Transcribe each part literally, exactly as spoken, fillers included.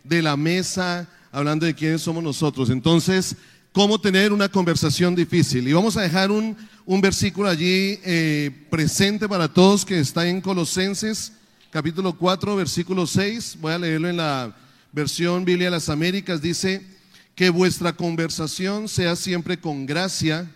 de la mesa, hablando de quiénes somos nosotros. Entonces, ¿cómo tener una conversación difícil? Y vamos a dejar un, un versículo allí eh, presente para todos que está en Colosenses, capítulo cuatro, versículo seis. Voy a leerlo en la versión Biblia de las Américas. Dice: que vuestra conversación sea siempre con gracia,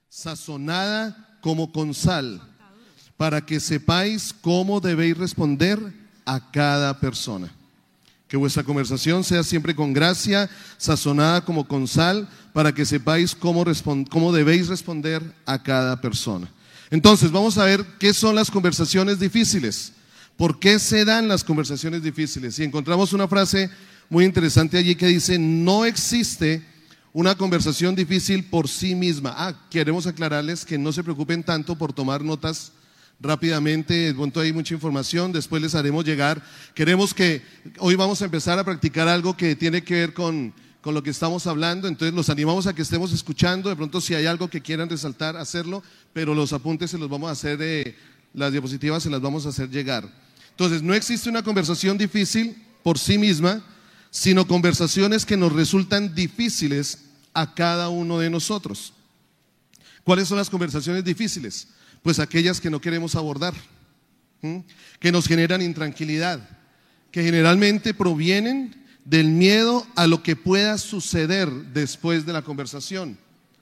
sazonada como con sal, para que sepáis cómo debéis responder a cada persona. Que vuestra conversación sea siempre con gracia, sazonada como con sal, para que sepáis cómo, respond- cómo debéis responder a cada persona. Entonces, vamos a ver qué son las conversaciones difíciles. ¿Por qué se dan las conversaciones difíciles? Y encontramos una frase muy interesante allí que dice: no existe una conversación difícil por sí misma. Ah, queremos aclararles que no se preocupen tanto por tomar notas rápidamente. De pronto hay mucha información, después les haremos llegar. Queremos que hoy vamos a empezar a practicar algo que tiene que ver con, con lo que estamos hablando. Entonces los animamos a que estemos escuchando. De pronto si hay algo que quieran resaltar, hacerlo, pero los apuntes se los vamos a hacer, eh, las diapositivas se las vamos a hacer llegar. Entonces, no existe una conversación difícil por sí misma, sino conversaciones que nos resultan difíciles a cada uno de nosotros. ¿Cuáles son las conversaciones difíciles? Pues aquellas que no queremos abordar, ¿sí? Que nos generan intranquilidad, que generalmente provienen del miedo a lo que pueda suceder después de la conversación.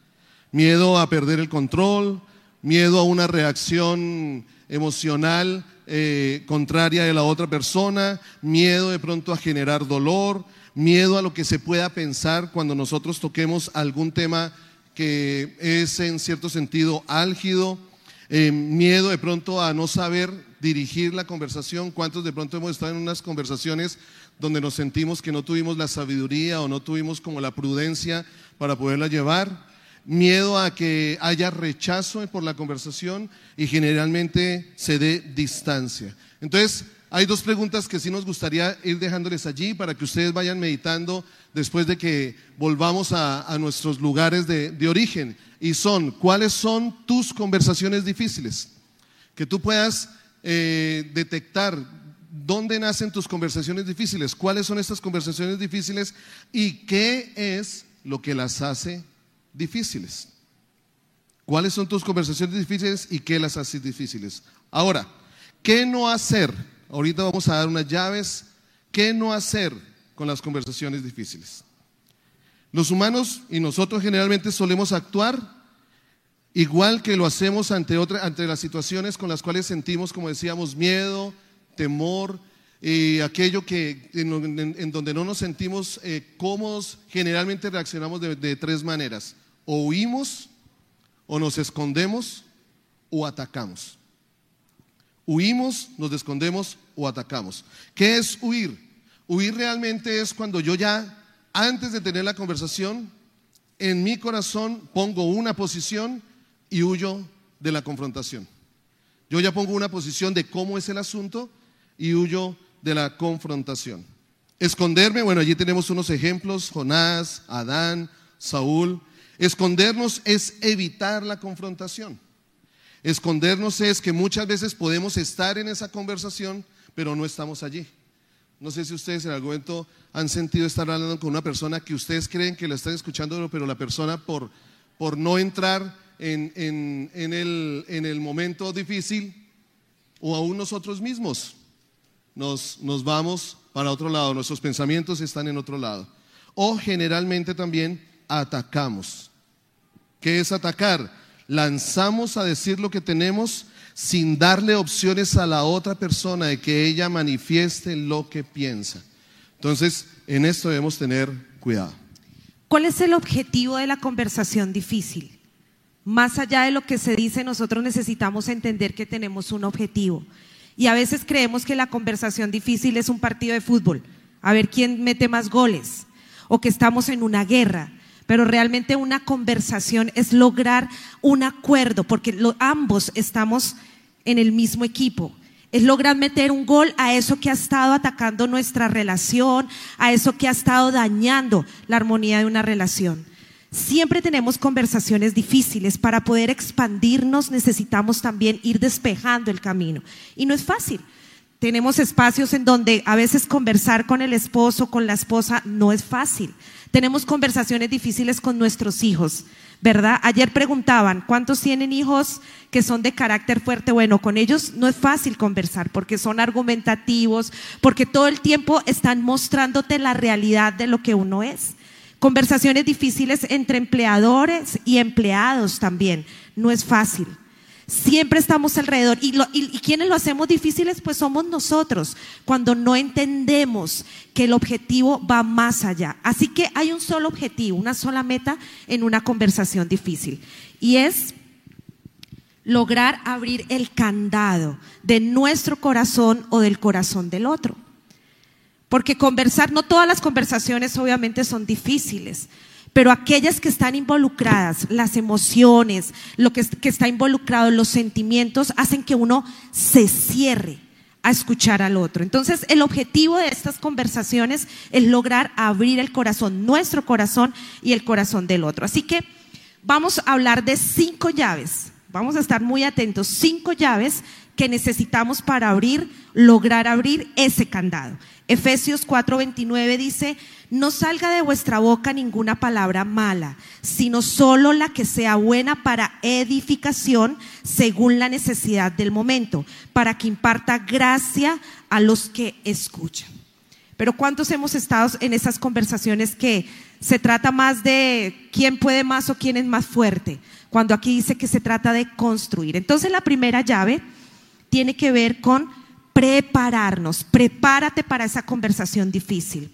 Miedo a perder el control, miedo a una reacción emocional eh, contraria de la otra persona, miedo de pronto a generar dolor, miedo a lo que se pueda pensar cuando nosotros toquemos algún tema que es en cierto sentido álgido, eh, miedo de pronto a no saber dirigir la conversación. ¿Cuántos de pronto hemos estado en unas conversaciones donde nos sentimos que no tuvimos la sabiduría o no tuvimos como la prudencia para poderla llevar? Miedo a que haya rechazo por la conversación y generalmente se dé distancia. Entonces, hay dos preguntas que sí nos gustaría ir dejándoles allí para que ustedes vayan meditando después de que volvamos a, a nuestros lugares de, de origen. Y son: ¿cuáles son tus conversaciones difíciles? Que tú puedas eh, detectar dónde nacen tus conversaciones difíciles, cuáles son estas conversaciones difíciles y qué es lo que las hace difíciles. ¿Cuáles son tus conversaciones difíciles y qué las hace difíciles? Ahora, ¿qué no hacer? Ahorita vamos a dar unas llaves. ¿Qué no hacer con las conversaciones difíciles? Los humanos y nosotros generalmente solemos actuar igual que lo hacemos ante, otra, ante las situaciones con las cuales sentimos, como decíamos, miedo, temor, y aquello que en, en, en donde no nos sentimos eh, cómodos. Generalmente reaccionamos de, de tres maneras: o huimos, o nos escondemos, o atacamos. Huimos, nos escondemos o atacamos. ¿Qué es huir? Huir realmente es cuando yo ya, antes de tener la conversación, en mi corazón pongo una posición y huyo de la confrontación. Yo ya pongo una posición de cómo es el asunto y huyo de la confrontación. Esconderme, bueno, allí tenemos unos ejemplos: Jonás, Adán, Saúl. Escondernos es evitar la confrontación. Escondernos es que muchas veces podemos estar en esa conversación, pero no estamos allí. No sé si ustedes en algún momento han sentido estar hablando con una persona que ustedes creen que la están escuchando, pero la persona por, por no entrar en, en, en, el, en el momento difícil, o aún nosotros mismos nos, nos vamos para otro lado, nuestros pensamientos están en otro lado. O generalmente también atacamos. ¿Qué es atacar? Lanzamos a decir lo que tenemos sin darle opciones a la otra persona de que ella manifieste lo que piensa. Entonces, en esto debemos tener cuidado. ¿Cuál es el objetivo de la conversación difícil? Más allá de lo que se dice, nosotros necesitamos entender que tenemos un objetivo. Y a veces creemos que la conversación difícil es un partido de fútbol, a ver quién mete más goles, o que estamos en una guerra. Pero realmente una conversación es lograr un acuerdo, porque lo, ambos estamos en el mismo equipo. Es lograr meter un gol a eso que ha estado atacando nuestra relación, a eso que ha estado dañando la armonía de una relación. Siempre tenemos conversaciones difíciles. Para poder expandirnos necesitamos también ir despejando el camino. Y no es fácil. Tenemos espacios en donde a veces conversar con el esposo, con la esposa, no es fácil. Tenemos conversaciones difíciles con nuestros hijos, ¿verdad? Ayer preguntaban, ¿cuántos tienen hijos que son de carácter fuerte? Bueno, con ellos no es fácil conversar porque son argumentativos, porque todo el tiempo están mostrándote la realidad de lo que uno es. Conversaciones difíciles entre empleadores y empleados también, no es fácil. Siempre estamos alrededor y, lo, y, y quienes lo hacemos difíciles pues somos nosotros cuando no entendemos que el objetivo va más allá. Así que hay un solo objetivo, una sola meta en una conversación difícil y es lograr abrir el candado de nuestro corazón o del corazón del otro. Porque conversar, no todas las conversaciones obviamente son difíciles, pero aquellas que están involucradas, las emociones, lo que, que está involucrado, los sentimientos, hacen que uno se cierre a escuchar al otro. Entonces, el objetivo de estas conversaciones es lograr abrir el corazón, nuestro corazón y el corazón del otro. Así que vamos a hablar de cinco llaves, vamos a estar muy atentos, cinco llaves que necesitamos para abrir, lograr abrir ese candado. Efesios cuatro veintinueve dice, no salga de vuestra boca ninguna palabra mala, sino solo la que sea buena para edificación según la necesidad del momento, para que imparta gracia a los que escuchan. Pero ¿cuántos hemos estado en esas conversaciones que se trata más de quién puede más o quién es más fuerte? Cuando aquí dice que se trata de construir. Entonces la primera llave tiene que ver con prepararnos, prepárate para esa conversación difícil.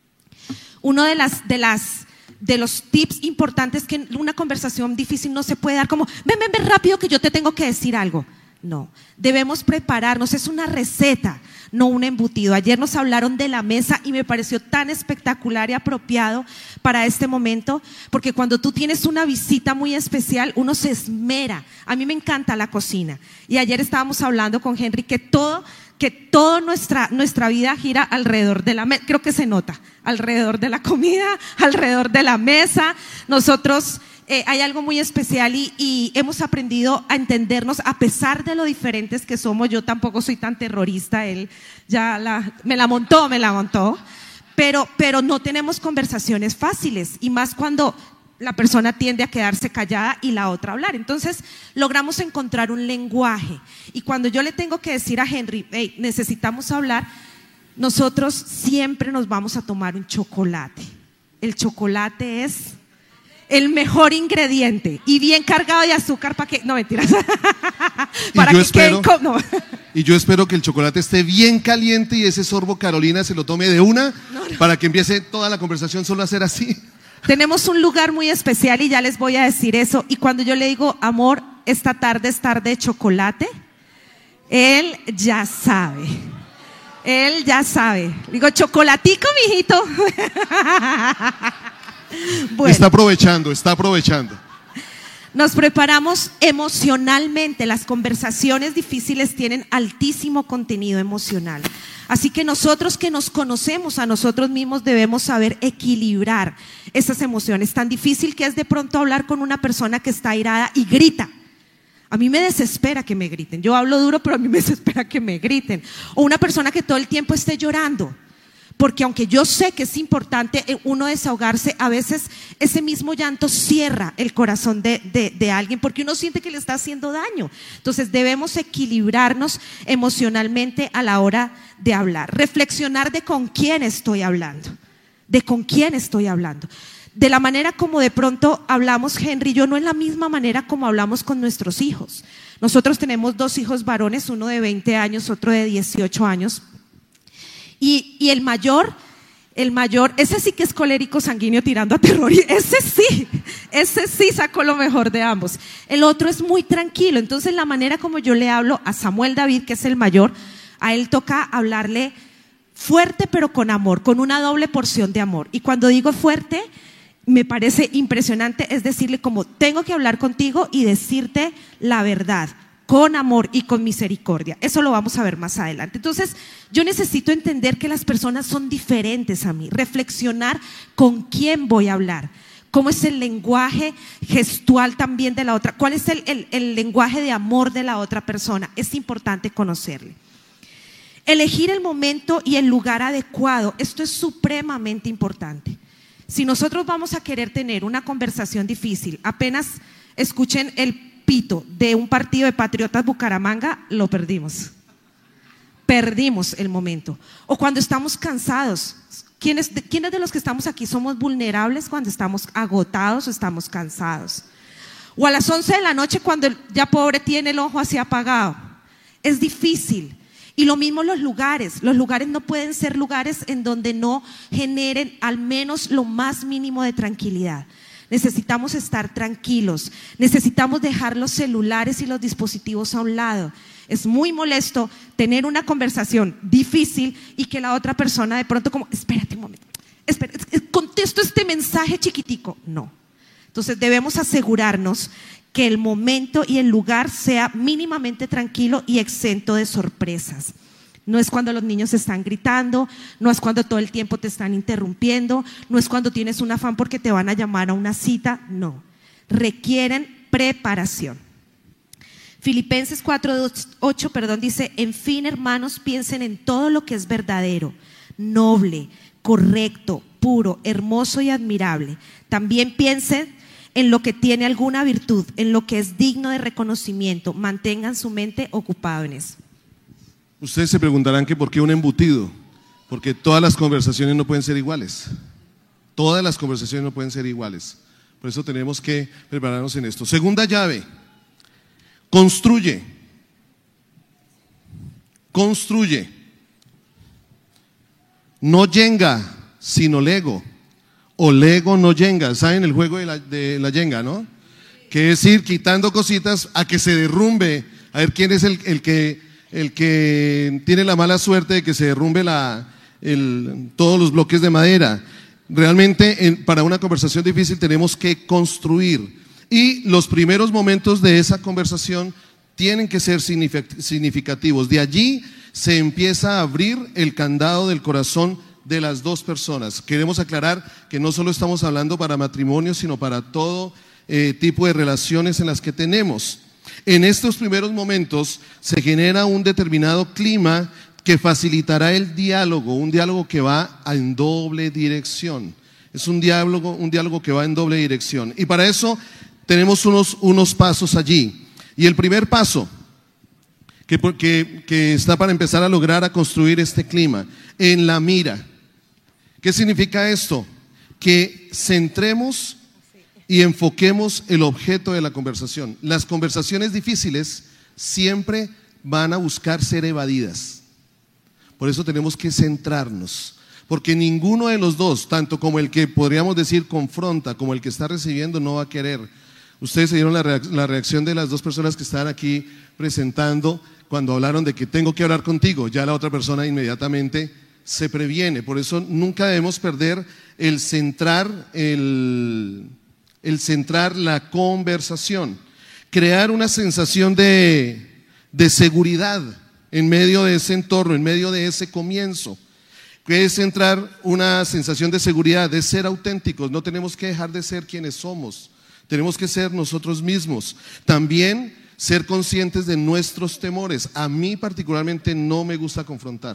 Uno de las, de las, de los tips importantes es que en una conversación difícil no se puede dar como, ven, ven, ven rápido que yo te tengo que decir algo. No, debemos prepararnos, es una receta, no un embutido. Ayer nos hablaron de la mesa y me pareció tan espectacular y apropiado para este momento, porque cuando tú tienes una visita muy especial, uno se esmera. A mí me encanta la cocina y ayer estábamos hablando con Henry que todo, que toda nuestra, nuestra vida gira alrededor de la mesa, creo que se nota, alrededor de la comida, alrededor de la mesa. Nosotros Eh, hay algo muy especial y, y hemos aprendido a entendernos a pesar de lo diferentes que somos. Yo tampoco soy tan terrorista, él ya la, me la montó, me la montó, pero, pero no tenemos conversaciones fáciles y más cuando la persona tiende a quedarse callada y la otra a hablar. Entonces logramos encontrar un lenguaje y cuando yo le tengo que decir a Henry, hey, necesitamos hablar, nosotros siempre nos vamos a tomar un chocolate. El chocolate es el mejor ingrediente y bien cargado de azúcar para que, no mentiras, para y yo que espero, queden, no. Y yo espero que el chocolate esté bien caliente y ese sorbo Carolina se lo tome de una no, no. para que empiece toda la conversación solo a ser así. Tenemos un lugar muy especial y ya les voy a decir eso. Y cuando yo le digo, amor, esta tarde es tarde de chocolate, él ya sabe. Él ya sabe. Digo, chocolatico, mijito. Bueno, está aprovechando, está aprovechando. Nos preparamos emocionalmente. Las conversaciones difíciles tienen altísimo contenido emocional. Así que nosotros que nos conocemos a nosotros mismos debemos saber equilibrar esas emociones. Tan difícil que es de pronto hablar con una persona que está airada y grita. A mí me desespera que me griten. Yo hablo duro, pero a mí me desespera que me griten. O una persona que todo el tiempo esté llorando. Porque aunque yo sé que es importante uno desahogarse, a veces ese mismo llanto cierra el corazón de, de, de alguien porque uno siente que le está haciendo daño. Entonces debemos equilibrarnos emocionalmente a la hora de hablar. Reflexionar de con quién estoy hablando, de con quién estoy hablando. De la manera como de pronto hablamos Henry y yo no es la misma manera como hablamos con nuestros hijos. Nosotros tenemos dos hijos varones, uno de veinte años, otro de dieciocho años. Y, y el mayor, el mayor, ese sí que es colérico sanguíneo tirando a terror, y ese sí, ese sí sacó lo mejor de ambos. El otro es muy tranquilo, entonces la manera como yo le hablo a Samuel David, que es el mayor, a él toca hablarle fuerte pero con amor, con una doble porción de amor. Y cuando digo fuerte, me parece impresionante, es decirle como tengo que hablar contigo y decirte la verdad, con amor y con misericordia. Eso lo vamos a ver más adelante. Entonces, yo necesito entender que las personas son diferentes a mí, reflexionar con quién voy a hablar, cómo es el lenguaje gestual también de la otra, cuál es el, el, el lenguaje de amor de la otra persona. Es importante conocerle. Elegir el momento y el lugar adecuado, esto es supremamente importante. Si nosotros vamos a querer tener una conversación difícil, apenas escuchen el pito de un partido de Patriotas Bucaramanga, lo perdimos. Perdimos el momento. O cuando estamos cansados. ¿Quiénes, ¿Quiénes de los que estamos aquí somos vulnerables cuando estamos agotados o estamos cansados? O a las once de la noche cuando ya pobre tiene el ojo así apagado. Es difícil. Y lo mismo los lugares. Los lugares no pueden ser lugares en donde no generen al menos lo más mínimo de tranquilidad. Necesitamos estar tranquilos, necesitamos dejar los celulares y los dispositivos a un lado. Es muy molesto tener una conversación difícil y que la otra persona de pronto como, espérate un momento, espera, contesto este mensaje chiquitico. No. Entonces debemos asegurarnos que el momento y el lugar sea mínimamente tranquilo y exento de sorpresas. No es cuando los niños están gritando, no es cuando todo el tiempo te están interrumpiendo, no es cuando tienes un afán porque te van a llamar a una cita, no. Requieren preparación. Filipenses cuatro ocho, perdón, dice, en fin, hermanos, piensen en todo lo que es verdadero, noble, correcto, puro, hermoso y admirable. También piensen en lo que tiene alguna virtud, en lo que es digno de reconocimiento. Mantengan su mente ocupada en eso. Ustedes se preguntarán que por qué un embutido, porque todas las conversaciones no pueden ser iguales, todas las conversaciones no pueden ser iguales, por eso tenemos que prepararnos en esto. Segunda llave, construye, construye, no yenga, sino lego, o lego no yenga. ¿Saben el juego de la, de la yenga, no? Que es ir quitando cositas a que se derrumbe, a ver quién es el, el que... el que tiene la mala suerte de que se derrumbe la, el, todos los bloques de madera. Realmente en, para una conversación difícil tenemos que construir y los primeros momentos de esa conversación tienen que ser significativos. De allí se empieza a abrir el candado del corazón de las dos personas. Queremos aclarar que no solo estamos hablando para matrimonio, sino para todo eh, tipo de relaciones en las que tenemos. En estos primeros momentos se genera un determinado clima que facilitará el diálogo, un diálogo que va en doble dirección. Es un diálogo, un diálogo que va en doble dirección. Y para eso tenemos unos, unos pasos allí. Y el primer paso que, que, que está para empezar a lograr a construir este clima, en la mira. ¿Qué significa esto? Que centremos y enfoquemos el objeto de la conversación. Las conversaciones difíciles siempre van a buscar ser evadidas. Por eso tenemos que centrarnos, porque ninguno de los dos, tanto como el que podríamos decir confronta, como el que está recibiendo, no va a querer. Ustedes se dieron la, reac- la reacción de las dos personas que estaban aquí presentando cuando hablaron de que tengo que hablar contigo. Ya la otra persona inmediatamente se previene. Por eso nunca debemos perder el centrar el... el centrar la conversación, crear una sensación de, de seguridad en medio de ese entorno, en medio de ese comienzo, que es centrar una sensación de seguridad, de ser auténticos. No tenemos que dejar de ser quienes somos, tenemos que ser nosotros mismos. También ser conscientes de nuestros temores. A mí particularmente no me gusta confrontar,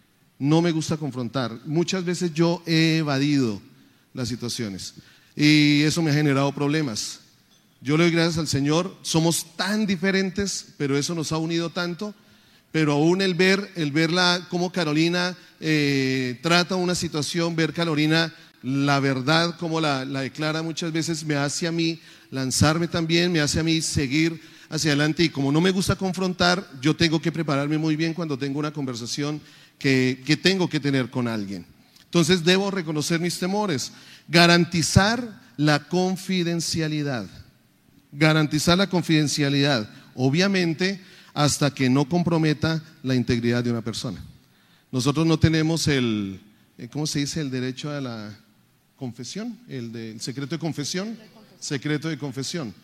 no me gusta confrontar. Muchas veces yo he evadido las situaciones y eso me ha generado problemas. Yo le doy gracias al Señor, somos tan diferentes, pero eso nos ha unido tanto. Pero aún el ver, el verla cómo Carolina eh, trata una situación, ver Carolina la verdad como la, la declara muchas veces, me hace a mí lanzarme también, me hace a mí seguir hacia adelante. Y como no me gusta confrontar, yo tengo que prepararme muy bien cuando tengo una conversación que, que tengo que tener con alguien. Entonces debo reconocer mis temores, garantizar la confidencialidad, garantizar la confidencialidad, obviamente hasta que no comprometa la integridad de una persona. Nosotros no tenemos el, ¿cómo se dice? El derecho a la confesión, el, de, el secreto de confesión, secreto de confesión.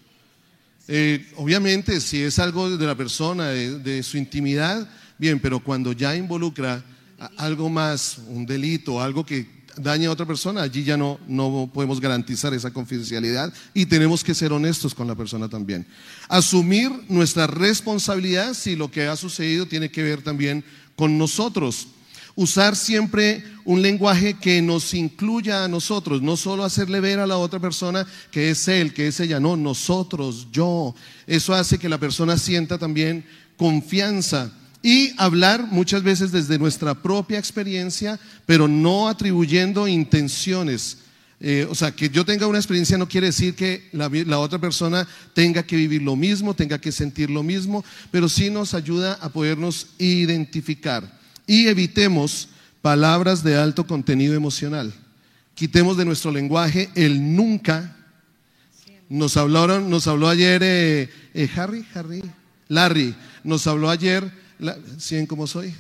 Eh, obviamente si es algo de la persona, de, de su intimidad, bien, pero cuando ya involucra algo más, un delito, algo que dañe a otra persona, allí ya no, no podemos garantizar esa confidencialidad y tenemos que ser honestos con la persona también. Asumir nuestra responsabilidad si lo que ha sucedido tiene que ver también con nosotros. Usar siempre un lenguaje que nos incluya a nosotros, no solo hacerle ver a la otra persona que es él, que es ella, no, nosotros, yo. Eso hace que la persona sienta también confianza y hablar muchas veces desde nuestra propia experiencia, pero no atribuyendo intenciones. Eh, o sea, que yo tenga una experiencia no quiere decir que la, la otra persona tenga que vivir lo mismo, tenga que sentir lo mismo, pero sí nos ayuda a podernos identificar. Y evitemos palabras de alto contenido emocional. Quitemos de nuestro lenguaje el nunca. Nos hablaron, nos habló ayer eh, eh, Harry, Harry, Larry, nos habló ayer, la, ¿sí cómo soy?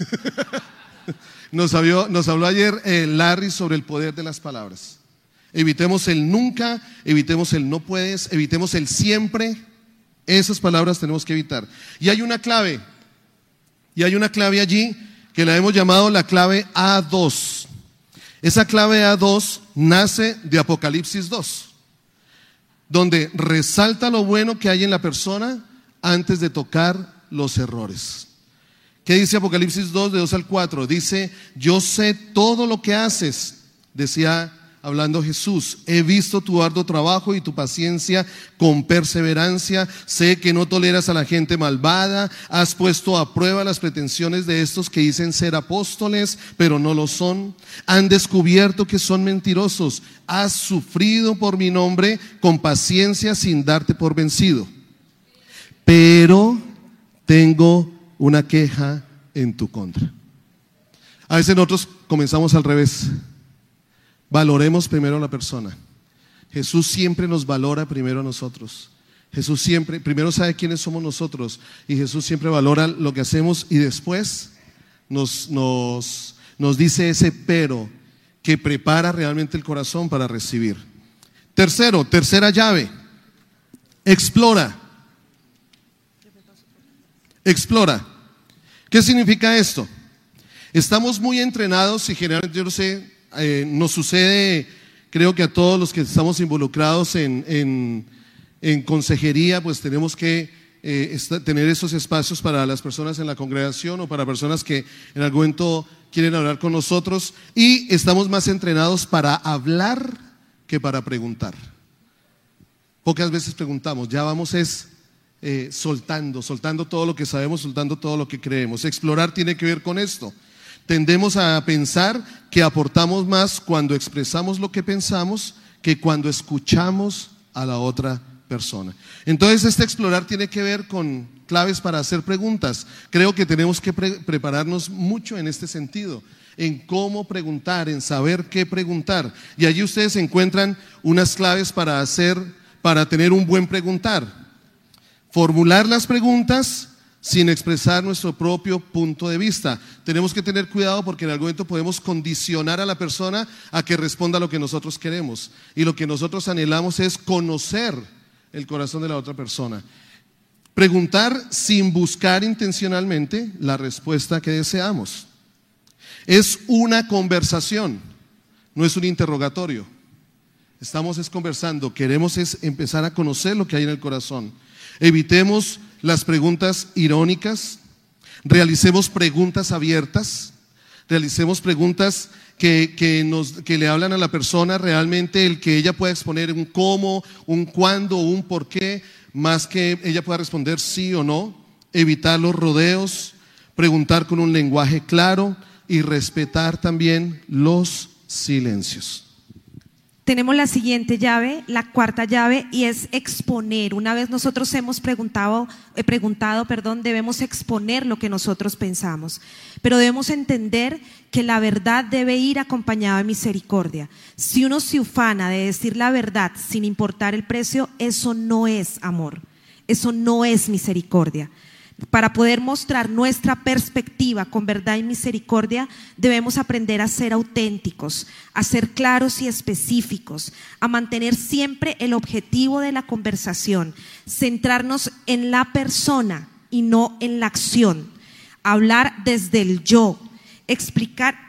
nos, habló, nos habló ayer eh, Larry sobre el poder de las palabras. Evitemos el nunca, evitemos el no puedes, evitemos el siempre. Esas palabras tenemos que evitar. Y hay una clave, y hay una clave allí que la hemos llamado la clave A dos. Esa clave A dos nace de Apocalipsis dos, donde resalta lo bueno que hay en la persona antes de tocar los errores. ¿Qué dice Apocalipsis dos, de dos al cuatro? Dice, yo sé todo lo que haces, decía hablando Jesús, he visto tu arduo trabajo y tu paciencia con perseverancia, sé que no toleras a la gente malvada, has puesto a prueba las pretensiones de estos que dicen ser apóstoles, pero no lo son, han descubierto que son mentirosos, has sufrido por mi nombre con paciencia sin darte por vencido, pero tengo una queja en tu contra. A veces nosotros comenzamos al revés. Valoremos primero a la persona. Jesús siempre nos valora primero a nosotros. Jesús siempre, primero sabe quiénes somos nosotros y Jesús siempre valora lo que hacemos y después nos, nos, nos dice ese pero que prepara realmente el corazón para recibir. Tercero, tercera llave, explora. Explora. ¿Qué significa esto? Estamos muy entrenados y generalmente yo no sé, Eh, nos sucede, creo que a todos los que estamos involucrados en, en, en consejería, pues tenemos que eh, esta, tener esos espacios para las personas en la congregación o para personas que en algún momento quieren hablar con nosotros, y estamos más entrenados para hablar que para preguntar. Pocas veces preguntamos, ya vamos es eh, soltando, soltando todo lo que sabemos, soltando todo lo que creemos. Explorar tiene que ver con esto. Tendemos a pensar que aportamos más cuando expresamos lo que pensamos que cuando escuchamos a la otra persona. Entonces este explorar tiene que ver con claves para hacer preguntas. Creo que tenemos que pre- prepararnos mucho en este sentido, en cómo preguntar, en saber qué preguntar. Y allí ustedes encuentran unas claves para hacer, para tener un buen preguntar. Formular las preguntas sin expresar nuestro propio punto de vista. Tenemos que tener cuidado porque en algún momento podemos condicionar a la persona a que responda a lo que nosotros queremos. Y lo que nosotros anhelamos es conocer el corazón de la otra persona. Preguntar sin buscar intencionalmente la respuesta que deseamos. Es una conversación, no es un interrogatorio. Estamos es conversando, queremos es empezar a conocer lo que hay en el corazón. Evitemos las preguntas irónicas, realicemos preguntas abiertas, realicemos preguntas que, que, nos, que le hablan a la persona realmente, el que ella pueda exponer un cómo, un cuándo, un por qué, más que ella pueda responder sí o no. Evitar los rodeos, preguntar con un lenguaje claro y respetar también los silencios. Tenemos la siguiente llave, la cuarta llave, y es exponer. Una vez nosotros hemos preguntado, eh, preguntado, perdón, debemos exponer lo que nosotros pensamos. Pero debemos entender que la verdad debe ir acompañada de misericordia. Si uno se ufana de decir la verdad sin importar el precio, eso no es amor, eso no es misericordia. Para poder mostrar nuestra perspectiva con verdad y misericordia, debemos aprender a ser auténticos, a ser claros y específicos, a mantener siempre el objetivo de la conversación, centrarnos en la persona y no en la acción, hablar desde el yo, explicar,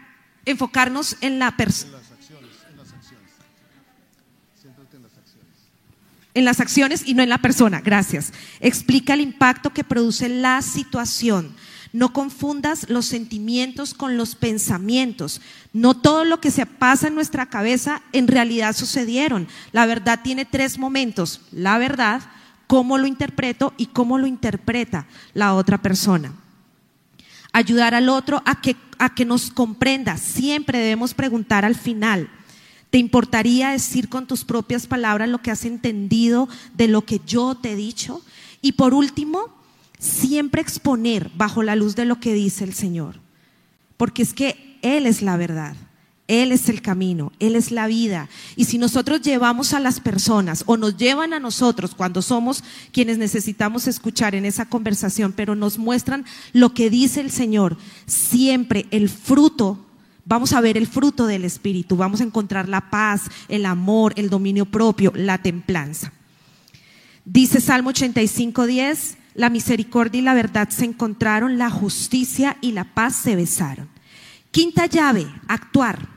enfocarnos en la persona. En las acciones, en las acciones. Céntrate en las acciones. En las acciones y no en la persona, gracias. Explica el impacto que produce la situación. No confundas los sentimientos con los pensamientos. No todo lo que se pasa en nuestra cabeza en realidad sucedieron. La verdad tiene tres momentos: la verdad, cómo lo interpreto y cómo lo interpreta la otra persona. Ayudar al otro a que, a que nos comprenda. Siempre debemos preguntar al final: ¿te importaría decir con tus propias palabras lo que has entendido de lo que yo te he dicho? Y por último, siempre exponer bajo la luz de lo que dice el Señor, porque es que Él es la verdad, Él es el camino, Él es la vida. Y si nosotros llevamos a las personas o nos llevan a nosotros cuando somos quienes necesitamos escuchar en esa conversación, pero nos muestran lo que dice el Señor, siempre el fruto, vamos a ver el fruto del Espíritu, vamos a encontrar la paz, el amor, el dominio propio, la templanza. Dice Salmo ochenta y cinco, diez: la misericordia y la verdad se encontraron, la justicia y la paz se besaron. Quinta llave, actuar.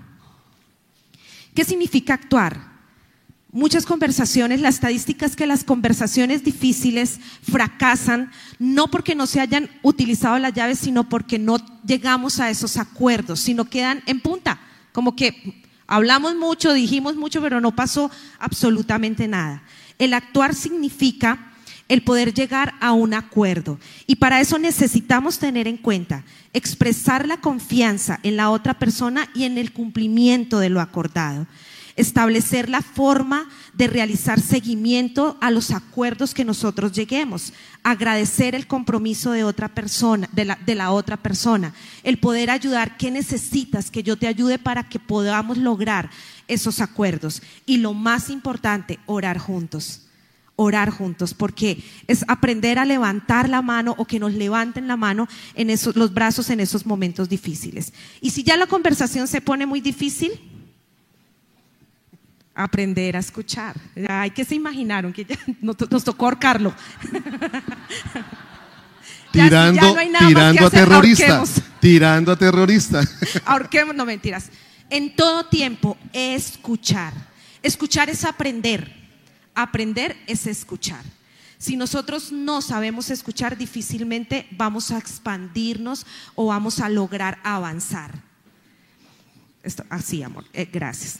¿Qué significa actuar? Muchas conversaciones, la estadística es que las conversaciones difíciles fracasan no porque no se hayan utilizado las llaves, sino porque no llegamos a esos acuerdos, sino quedan en punta, como que hablamos mucho, dijimos mucho, pero no pasó absolutamente nada. El actuar significa el poder llegar a un acuerdo, y para eso necesitamos tener en cuenta expresar la confianza en la otra persona y en el cumplimiento de lo acordado, establecer la forma de realizar seguimiento a los acuerdos que nosotros lleguemos, agradecer el compromiso de otra persona, de la, de la otra persona, el poder ayudar. ¿Qué necesitas que yo te ayude para que podamos lograr esos acuerdos? Y lo más importante, orar juntos. Orar juntos, porque es aprender a levantar la mano o que nos levanten la mano en esos, los brazos en esos momentos difíciles. Y si ya la conversación se pone muy difícil, aprender a escuchar. Ay, ¿qué se imaginaron? Que ya nos, nos tocó ahorcarlo. Tirando, ya, ya no tirando a terrorista. Ahorquemos. Tirando a terrorista. Ahorquemos, no mentiras. En todo tiempo, escuchar. Escuchar es aprender. Aprender es escuchar. Si nosotros no sabemos escuchar, difícilmente vamos a expandirnos o vamos a lograr avanzar. Esto, así, amor, eh, gracias.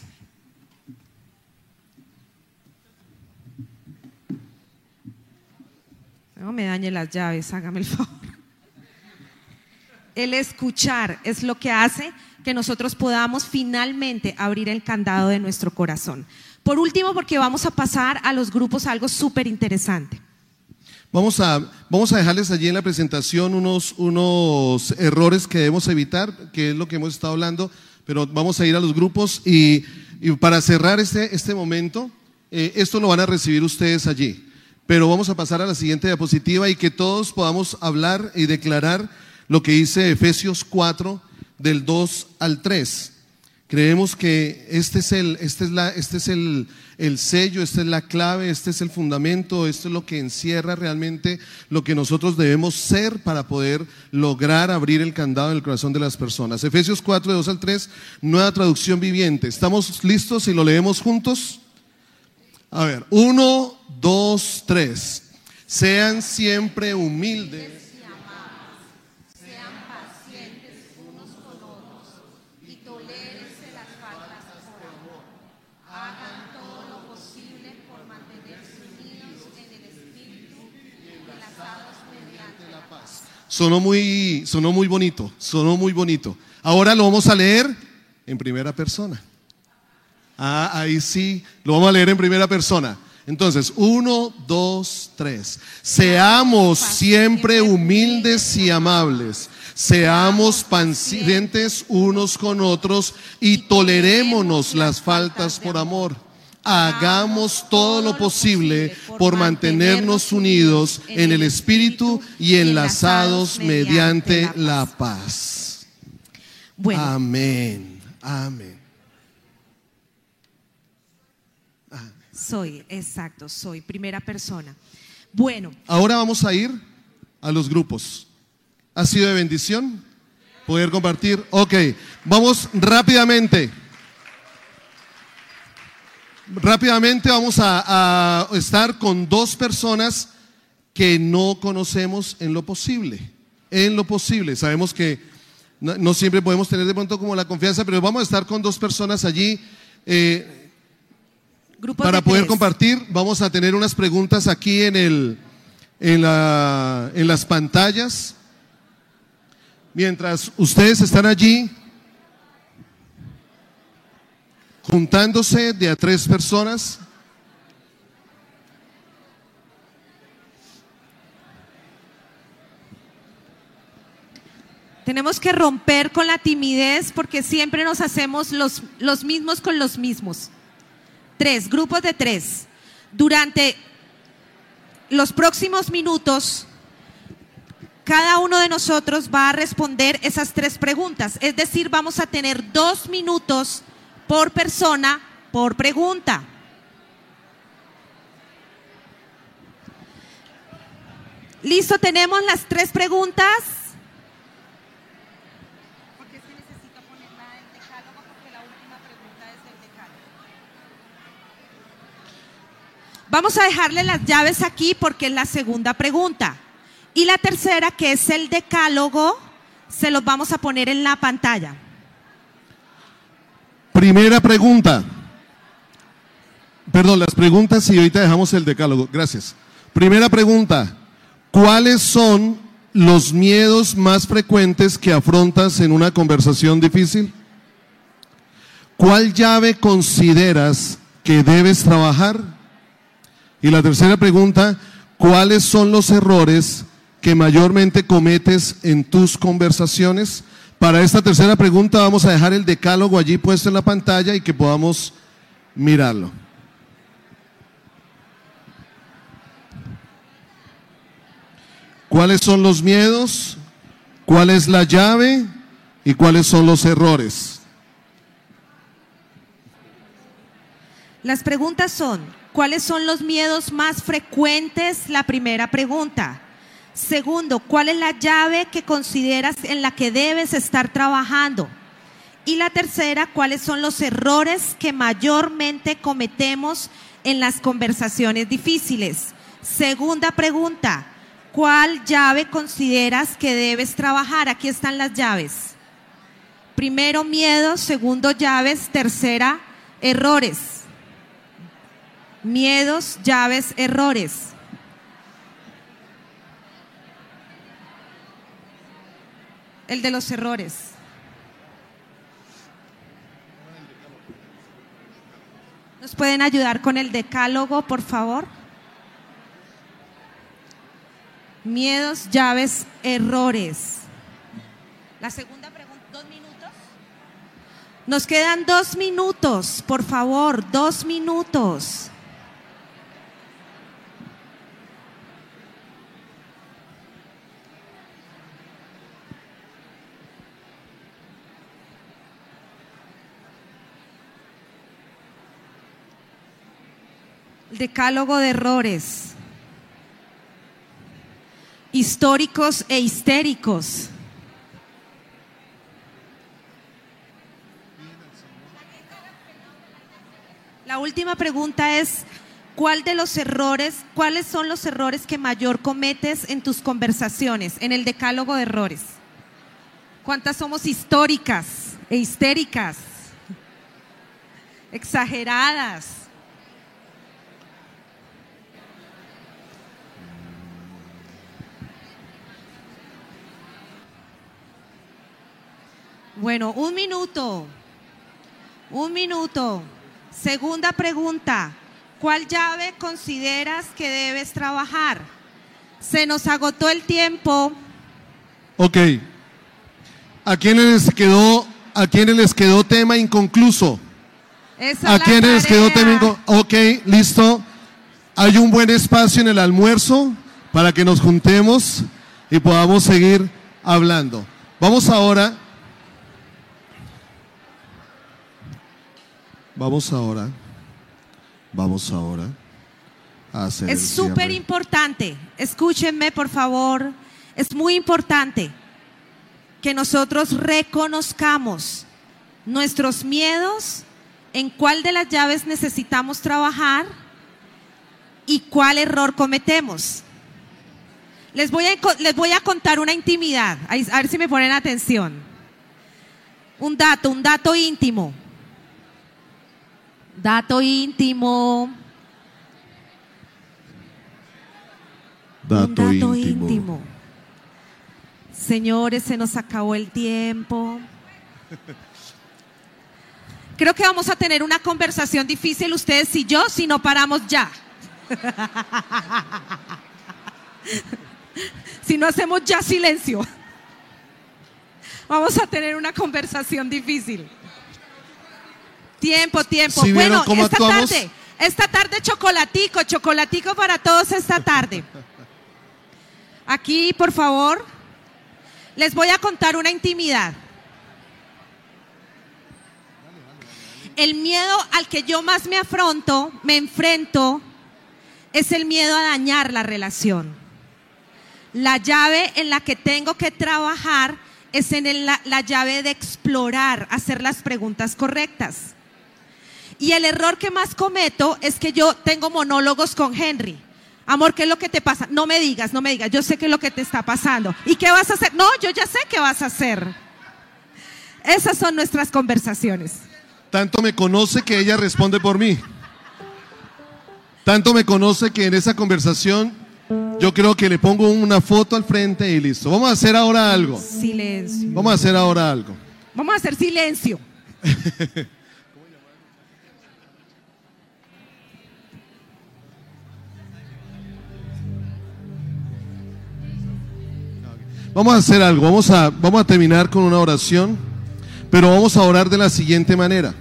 No me dañe las llaves, hágame el favor. El escuchar es lo que hace que nosotros podamos finalmente abrir el candado de nuestro corazón. Por último, porque vamos a pasar a los grupos, algo súper interesante. Vamos a, vamos a dejarles allí en la presentación unos, unos errores que debemos evitar, que es lo que hemos estado hablando, pero vamos a ir a los grupos y, y para cerrar este, este momento, eh, esto lo van a recibir ustedes allí, pero vamos a pasar a la siguiente diapositiva y que todos podamos hablar y declarar lo que dice Efesios cuatro, del dos al tres. Creemos que este es el, este es la, este es el, el sello, esta es la clave, este es el fundamento, esto es lo que encierra realmente lo que nosotros debemos ser para poder lograr abrir el candado en el corazón de las personas. Efesios cuatro, de dos al tres, nueva traducción viviente. ¿Estamos listos y lo leemos juntos? A ver, uno, dos, tres. Sean siempre humildes. Sonó muy, sonó muy bonito, sonó muy bonito. Ahora lo vamos a leer en primera persona. Ah, ahí sí, lo vamos a leer en primera persona. Entonces, uno, dos, tres. Seamos siempre humildes y amables. Seamos pacientes unos con otros y tolerémonos las faltas por amor. Hagamos todo lo posible por mantenernos unidos en el Espíritu y enlazados mediante la paz. Bueno. Amén, amén. Soy, exacto, soy primera persona. Bueno. Ahora vamos a ir a los grupos. ¿Ha sido de bendición? Poder compartir. Ok, vamos rápidamente. Rápidamente vamos a, a estar con dos personas que no conocemos en lo posible. En lo posible. Sabemos que no, no siempre podemos tener de pronto como la confianza, pero vamos a estar con dos personas allí eh, para poder compartir. Vamos a tener unas preguntas aquí en, el, en, la, en las pantallas. Mientras ustedes están allí juntándose de a tres personas, tenemos que romper con la timidez porque siempre nos hacemos los, los mismos con los mismos. Tres, grupos de tres. Durante los próximos minutos, cada uno de nosotros va a responder esas tres preguntas. Es decir, vamos a tener dos minutos por persona, por pregunta. ¿Listo? ¿Tenemos las tres preguntas? Porque es que necesito ponerla en decálogo porque la última pregunta es el decálogo. Vamos a dejarle las llaves aquí porque es la segunda pregunta. Y la tercera, que es el decálogo, se los vamos a poner en la pantalla. Primera pregunta. Perdón, las preguntas y ahorita dejamos el decálogo. Gracias. Primera pregunta. ¿Cuáles son los miedos más frecuentes que afrontas en una conversación difícil? ¿Cuál llave consideras que debes trabajar? Y la tercera pregunta. ¿Cuáles son los errores que mayormente cometes en tus conversaciones? Para esta tercera pregunta vamos a dejar el decálogo allí puesto en la pantalla y que podamos mirarlo. ¿Cuáles son los miedos? ¿Cuál es la llave? ¿Y cuáles son los errores? Las preguntas son, ¿cuáles son los miedos más frecuentes? La primera pregunta. Segundo, ¿cuál es la llave que consideras en la que debes estar trabajando? Y la tercera, ¿cuáles son los errores que mayormente cometemos en las conversaciones difíciles? Segunda pregunta, ¿cuál llave consideras que debes trabajar? Aquí están las llaves. Primero, miedo. Segundo, llaves. Tercera, errores. Miedos, llaves, errores. El de los errores. ¿Nos pueden ayudar con el decálogo, por favor? Miedos, llaves, errores. La segunda pregunta, ¿dos minutos? Nos quedan dos minutos, por favor, dos minutos. Decálogo de errores. Históricos e histéricos. La última pregunta es, ¿cuál de los errores, cuáles son los errores que mayor cometes en tus conversaciones, en el decálogo de errores? ¿Cuántas somos históricas e histéricas? Exageradas. Bueno, un minuto, un minuto. Segunda pregunta, ¿cuál llave consideras que debes trabajar? Se nos agotó el tiempo. Ok. ¿A quiénes les quedó, a quiénes les quedó tema inconcluso? Esa ¿A es quiénes la les quedó tarea. tema inconcluso? Ok, listo. Hay un buen espacio en el almuerzo para que nos juntemos y podamos seguir hablando. Vamos ahora. Vamos ahora, vamos ahora a hacer el Es súper importante, escúchenme por favor, es muy importante. que nosotros reconozcamos nuestros miedos, en cuál de las llaves necesitamos trabajar y cuál error cometemos. Les voy a, les voy a contar una intimidad, a ver si me ponen atención. Un dato, un dato íntimo. Dato íntimo. Dato, un dato íntimo. íntimo. Señores, se nos acabó el tiempo. Creo que vamos a tener una conversación difícil ustedes y yo si no paramos ya. Si no hacemos ya silencio, vamos a tener una conversación difícil. Tiempo, tiempo. ¿Sí bueno, cómo esta actuamos? tarde, esta tarde chocolatico, chocolatico para todos esta tarde. Aquí, por favor, les voy a contar una intimidad. El miedo al que yo más me afronto, me enfrento, es el miedo a dañar la relación. La llave en la que tengo que trabajar es en el, la, la llave de explorar, hacer las preguntas correctas. Y el error que más cometo es que yo tengo monólogos con Henry. Amor, ¿qué es lo que te pasa? No me digas, no me digas, yo sé qué es lo que te está pasando. ¿Y qué vas a hacer? No, yo ya sé qué vas a hacer. Esas son nuestras conversaciones. Tanto me conoce que ella responde por mí. Tanto me conoce que en esa conversación yo creo que le pongo una foto al frente y listo. Vamos a hacer ahora algo. Silencio. Vamos a hacer ahora algo. Vamos a hacer silencio. Vamos a hacer algo. Vamos a, vamos a terminar con una oración, pero vamos a orar de la siguiente manera.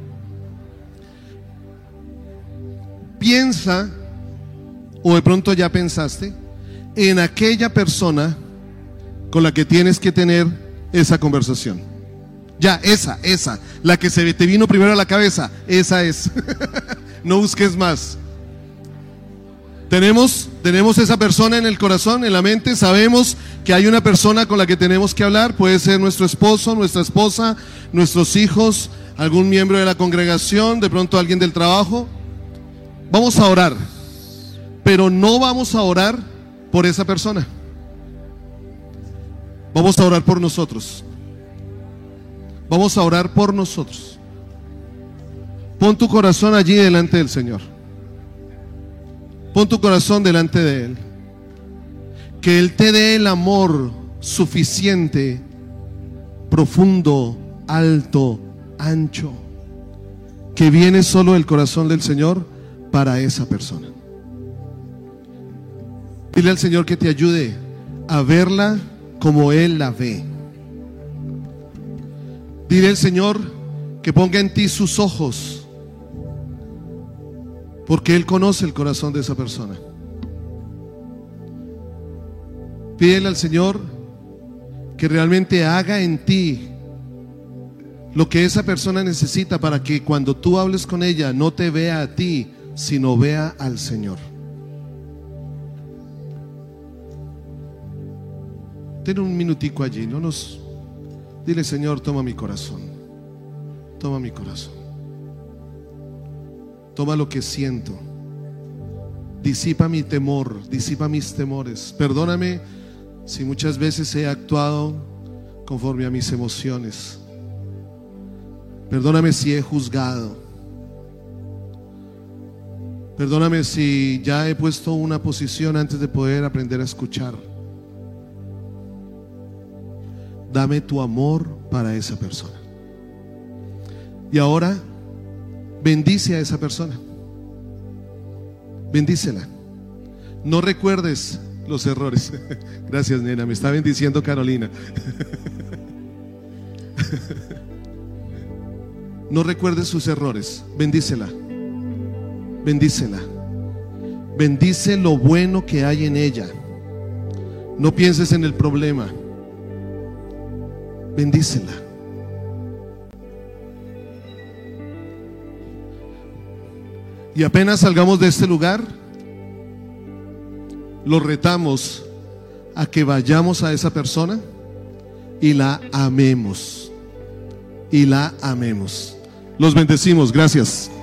Piensa, o de pronto ya pensaste, en aquella persona con la que tienes que tener esa conversación. Ya, esa, esa, la que se te vino primero a la cabeza, esa es. No busques más. Tenemos, tenemos esa persona en el corazón, en la mente. Sabemos que hay una persona con la que tenemos que hablar. Puede ser nuestro esposo, nuestra esposa, nuestros hijos, algún miembro de la congregación, de pronto alguien del trabajo. Vamos a orar, pero no vamos a orar por esa persona. Vamos a orar por nosotros. Vamos a orar por nosotros. Pon tu corazón allí delante del Señor. Pon tu corazón delante de Él. Que Él te dé el amor suficiente, profundo, alto, ancho, que viene solo del corazón del Señor para esa persona. Dile al Señor que te ayude a verla como Él la ve. Dile al Señor que ponga en ti sus ojos, porque Él conoce el corazón de esa persona. Pídele al Señor que realmente haga en ti lo que esa persona necesita para que cuando tú hables con ella no te vea a ti, sino vea al Señor. Ten un minutico allí, no nos... Dile, Señor, toma mi corazón, toma mi corazón, toma lo que siento, disipa mi temor, disipa mis temores. Perdóname si muchas veces he actuado conforme a mis emociones. Perdóname si he juzgado. Perdóname si ya he puesto una posición antes de poder aprender a escuchar. Dame tu amor para esa persona. Y ahora bendice a esa persona. Bendícela. No recuerdes los errores. Gracias, nena, me está bendiciendo Carolina. No recuerdes sus errores. Bendícela. Bendícela. Bendice lo bueno que hay en ella. No pienses en el problema. Bendícela. Y apenas salgamos de este lugar, lo retamos a que vayamos a esa persona y la amemos. Y la amemos. Los bendecimos. Gracias.